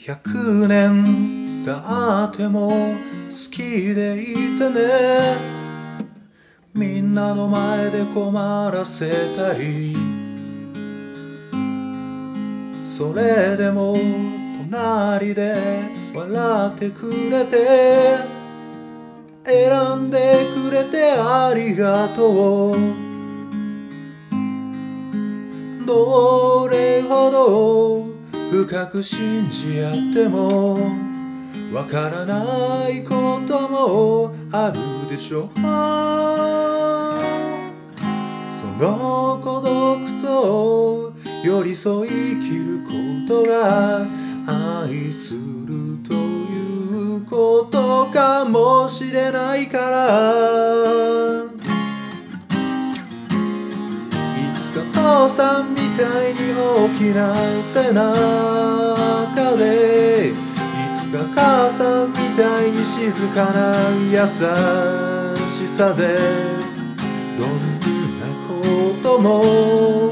100年経っても好きでいてね。みんなの前で困らせたり、それでも隣で笑ってくれて、選んでくれてありがとう。どれほど深く信じ合ってもわからないこともあるでしょう。その孤独と寄り添い生きることが愛するということかもしれないから、いつか父さんみたいに大きな背中で、いつか母さんみたいに静かな優しさで、どんなことも